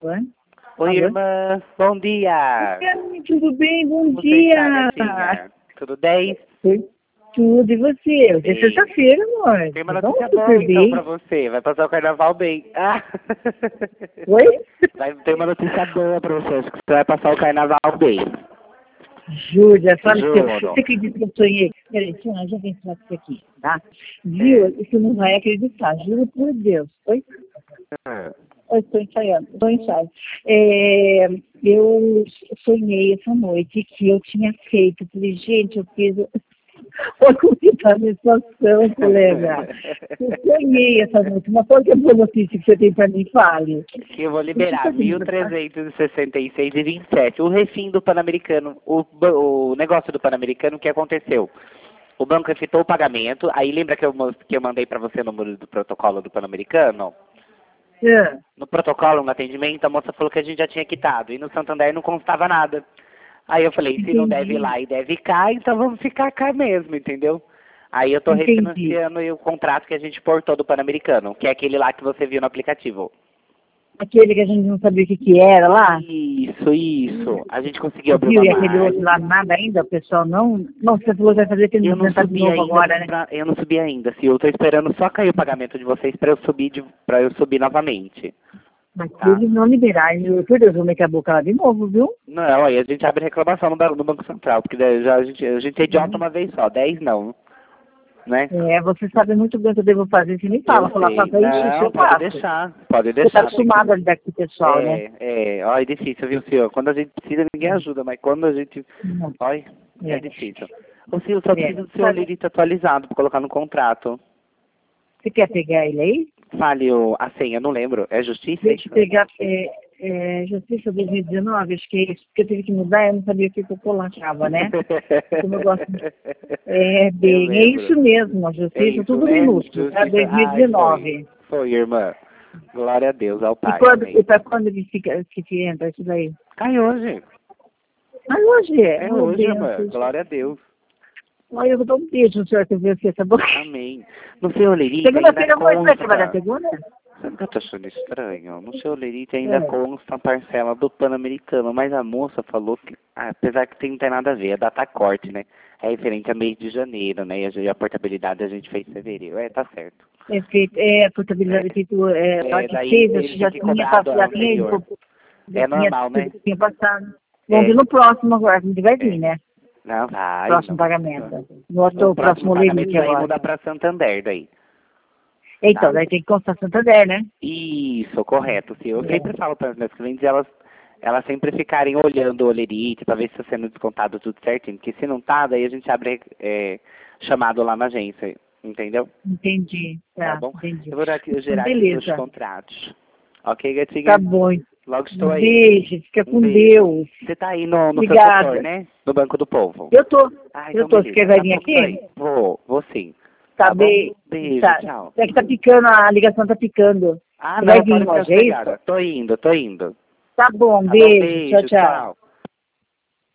Oi? Oi, Alô? irmã. Bom dia. Oi, tudo bem? Bom Você dia. está, gatinha? Tudo bem? Oi. Tudo, e você? Hoje é Bem. sexta-feira, amor. Tem uma Vamos notícia boa, super então, pra bem. você. Vai passar o carnaval bem. Ah. Oi? Tem uma notícia boa pra você. Acho que você vai passar o carnaval bem. Júlia, fala que Juro. você acredita que eu sonhei? Peraí, senhora, já vem falar com você aqui, tá? É. Viu? Você não vai acreditar, juro por Deus. Oi? Ah. Eu estou ensaiando, estou ensaiando. Eu sonhei essa noite que eu tinha feito. Falei, gente, eu fiz. Olha como que tá a minha situação, colega. Eu sonhei essa noite. Mas qual que é a boa notícia que você tem para mim? Fale. Que eu vou liberar 1.366,27. O refim do Pan-Americano, o negócio do Pan-Americano, o que aconteceu? O banco efetuou o pagamento, aí lembra que eu mandei para você o número do protocolo do Pan-Americano? É. No protocolo, no atendimento, a moça falou que a gente já tinha quitado, e no Santander não constava nada. Aí eu falei, se não deve ir Entendi. lá e deve cá, então vamos ficar cá mesmo, entendeu? Aí eu tô Entendi. refinanciando o contrato que a gente portou do Pan-Americano, que é aquele lá que você viu no aplicativo. Aquele que a gente não sabia o que que era lá. Isso. A gente conseguiu abrir Viu? uma E aquele outro margem. lá, nada ainda, o pessoal não. Não, você falou que vai fazer aquele Eu não movimento de subi novo ainda, agora, né? eu não subi ainda. Se eu tô esperando só cair o pagamento de vocês para eu subir para eu subir novamente, Mas se tá? eles não liberarem, eu, por Deus, vou meter a boca lá de novo, viu? Não, aí a gente abre reclamação no Banco Central, porque daí a gente é idiota uma vez só, 10 não, né? É, você sabe muito bem o que eu devo fazer, você me fala, Eu falar, sei. faça isso, isso Não, eu faço. pode Você está deixar. Tem que... acostumado a lidar com o pessoal, né? Ó, é difícil, viu, senhor? Quando a gente precisa, ninguém ajuda, mas quando a gente... Não. Olha, é É, difícil. Ô, senhor, só é. preciso do seu Sabe, lerito atualizado para colocar no contrato. você quer pegar ele aí? Fale a senha, não lembro. É justiça, é Deixa eu isso? pegar, Justiça 2019, acho que é isso, porque eu tive que mudar, eu não sabia o que eu colocava, né? Como eu gosto. Eu É lembro. isso mesmo, a É Justiça, isso, tudo né? minúsculo, tá? Justiça. Ai, foi. 2019. Foi, irmã. Glória a Deus, ao E Pai. quando, Amém. e para quando que entra isso daí? Cai hoje. Mas hoje é, É oh, hoje, irmã. benção. Glória a Deus. Olha, eu vou dar um beijo no senhor que eu vi você, tá bom? Amém. No seu lerite ainda Segunda-feira, amor, você vai trabalhar consta. segunda? Sabe o que eu tô achando estranho? No seu lerite ainda É. consta a parcela do Pan-Americano, mas a moça falou que, apesar que não tem nada a ver, é data corte, né? É referente a mês de janeiro, né? E a portabilidade a gente fez em fevereiro. É, tá certo. É feito, a portabilidade feito, ela que Daí fez, ele tinha já que tinha cobrar passado, do anterior. já É tinha normal, tudo né? que tinha passado. Vamos ver É, no próximo agora, a gente vai vir, é. né? Não, vai. Próximo Não. pagamento. No No outro, próximo próximo pagamento limite daí agora. muda pra Santander daí. Então, Tá? daí tem que constar Santander, né? Isso, correto. Sim, eu É. sempre falo para os meus clientes elas sempre ficarem olhando o olerite para ver se está sendo descontado tudo certinho. Porque se não tá, daí a gente abre chamado lá na agência, entendeu? Entendi, Tá tá, bom? entendi. Eu vou Então, gerar aqui seus beleza. contratos. Ok, Tá gatinha? bom. Logo estou Um aí. beijo, fica Um com beijo. Deus. Você tá aí no seu setor, Obrigada. né? No Banco do Povo. Eu tô, Então Você quer beleza. vai Daqui a vir pouco tô aqui? aí. Vou sim. Tá Tá bom? bem. Beijo, Tá. tchau. É que tá picando, a ligação tá picando. Ah, Você vai não, vir pode ficar hoje, é isso? sossegada. Tô indo. Tá bom, Tá bom, beijo. Tchau, beijo, tchau. tchau.